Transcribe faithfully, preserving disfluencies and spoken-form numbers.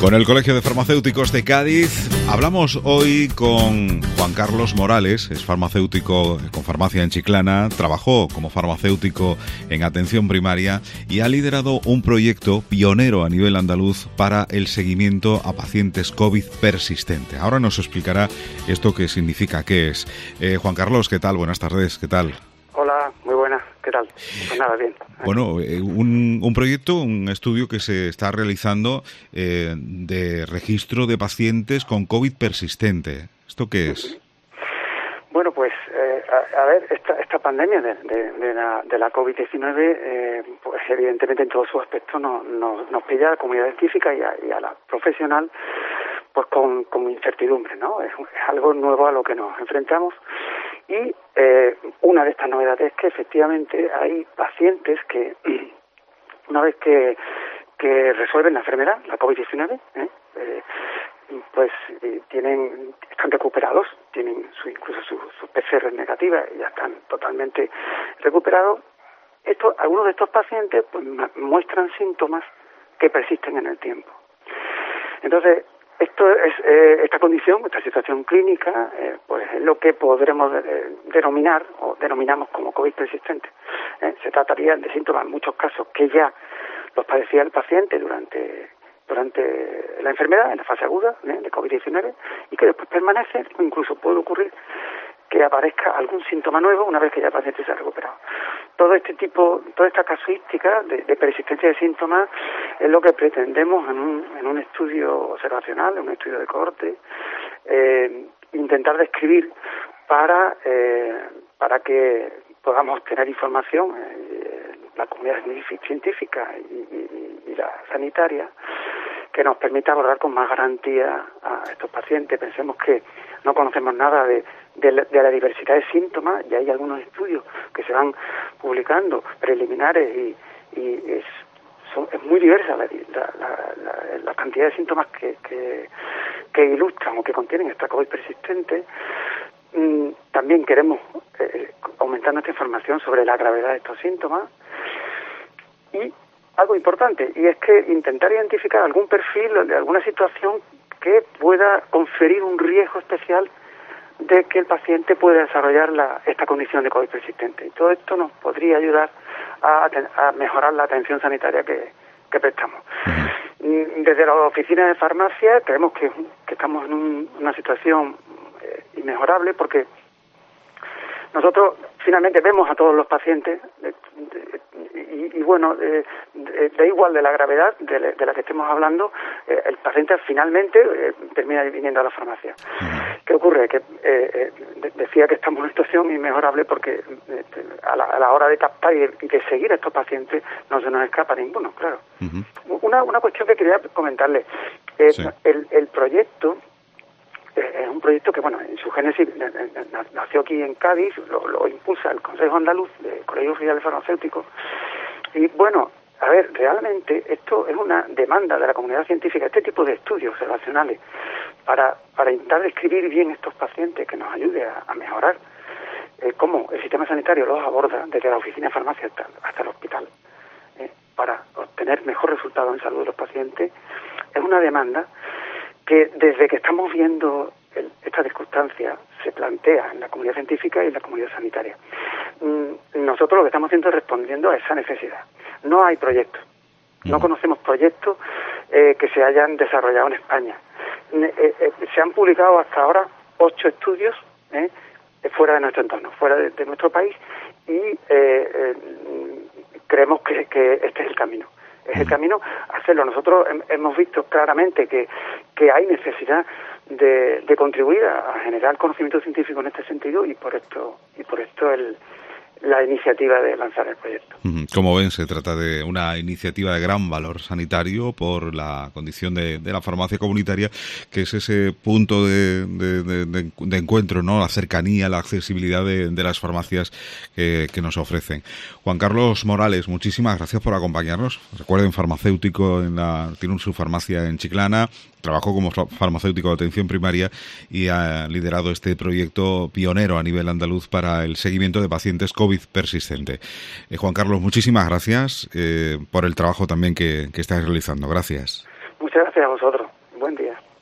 Con el Colegio de Farmacéuticos de Cádiz hablamos hoy con Juan Carlos Morales, es farmacéutico con farmacia en Chiclana, trabajó como farmacéutico en atención primaria y ha liderado un proyecto pionero a nivel andaluz para el seguimiento a pacientes COVID persistente. Ahora nos explicará esto qué significa, qué es. Eh, Juan Carlos, ¿qué tal? Buenas tardes, ¿qué tal? Hola, muy buenas, ¿qué tal? Pues nada, bien. Bueno, eh, un, un proyecto, un estudio que se está realizando eh, de registro de pacientes con COVID persistente. ¿Esto qué es? Bueno, pues, eh, a, a ver, esta, esta pandemia de, de, de la, de la COVID diecinueve, eh, pues evidentemente en todos sus aspectos nos, nos, nos pilla a la comunidad científica y a, y a la profesional pues con, con incertidumbre, ¿no? Es, es algo nuevo a lo que nos enfrentamos. Y eh, una de estas novedades es que efectivamente hay pacientes que, una vez que, que resuelven la enfermedad, la COVID diecinueve, ¿eh? Eh, pues eh, tienen, están recuperados, tienen su, incluso su, su P C R negativa y ya están totalmente recuperados. Esto, algunos de estos pacientes pues muestran síntomas que persisten en el tiempo. Entonces, Esto es eh, esta condición, esta situación clínica, eh, pues es lo que podremos de, denominar o denominamos como COVID persistente. ¿eh? Se trataría de síntomas en muchos casos que ya los padecía el paciente durante durante la enfermedad, en la fase aguda ¿eh? de COVID diecinueve, y que después permanece, o incluso puede ocurrir que aparezca algún síntoma nuevo una vez que ya el paciente se ha recuperado. Todo este tipo, toda esta casuística de, de persistencia de síntomas es lo que pretendemos en un, en un estudio observacional, en un estudio de cohorte, eh, intentar describir para eh, para que podamos tener información, eh, la comunidad científica y, y, y la sanitaria, que nos permita abordar con más garantía a estos pacientes. Pensemos que no conocemos nada de, de, la, de la diversidad de síntomas, y hay algunos estudios que se van publicando, preliminares, y, y es, son, es muy diversa la, la, la, la cantidad de síntomas que, que, que ilustran o que contienen esta COVID persistente. Mm, también queremos eh, aumentar nuestra información sobre la gravedad de estos síntomas, y algo importante, y es que intentar identificar algún perfil de alguna situación que pueda conferir un riesgo especial de que el paciente pueda desarrollar la, esta condición de COVID persistente. Y todo esto nos podría ayudar a, a mejorar la atención sanitaria que, que prestamos. Desde la oficina de farmacia creemos que, que estamos en un, una situación eh, inmejorable, porque nosotros finalmente vemos a todos los pacientes de, de, y, y bueno, eh, de, da igual de la gravedad de, de la que estemos hablando, eh, el paciente finalmente eh, termina viniendo a la farmacia. ¿Qué ocurre? Que eh, eh, decía que estamos en una situación inmejorable porque eh, a, la, a la hora de captar y de, y de seguir a estos pacientes no se nos escapa ninguno, claro. Uh-huh. Una, una cuestión que quería comentarle. Eh, sí. el, el proyecto es un proyecto que, bueno, en su génesis nació aquí en Cádiz, lo, lo impulsa el Consejo Andaluz del Colegio Oficial de Farmacéuticos. Y, bueno, a ver, realmente esto es una demanda de la comunidad científica, este tipo de estudios observacionales, para, para intentar describir bien estos pacientes, que nos ayude a, a mejorar eh, cómo el sistema sanitario los aborda desde la oficina de farmacia hasta, hasta el hospital, eh, para obtener mejor resultado en salud de los pacientes. Es una demanda que desde que estamos viendo el, esta circunstancia se plantea en la comunidad científica y en la comunidad sanitaria. Mm, nosotros lo que estamos haciendo es respondiendo a esa necesidad. No hay proyectos, no conocemos proyectos eh, que se hayan desarrollado en España. Eh, eh, se han publicado hasta ahora ocho estudios eh, fuera de nuestro entorno, fuera de, de nuestro país, y eh, eh, creemos que, que este es el camino. Es el camino a hacerlo. Nosotros hemos visto claramente que, que hay necesidad de, de contribuir a, a generar conocimiento científico en este sentido, y por esto y por esto el, la iniciativa de lanzar el proyecto. Como ven, se trata de una iniciativa de gran valor sanitario por la condición de, de la farmacia comunitaria, que es ese punto de, de, de, de encuentro, ¿no? La cercanía, la accesibilidad de, de las farmacias que, que nos ofrecen. Juan Carlos Morales, muchísimas gracias por acompañarnos. Recuerden, farmacéutico, en la, tiene su farmacia en Chiclana, trabajó como farmacéutico de atención primaria y ha liderado este proyecto pionero a nivel andaluz para el seguimiento de pacientes COVID persistente. Eh, Juan Carlos, muchísimas gracias eh, por el trabajo también que, que estás realizando. Gracias. Muchas Muchas gracias a vosotros. Buen día.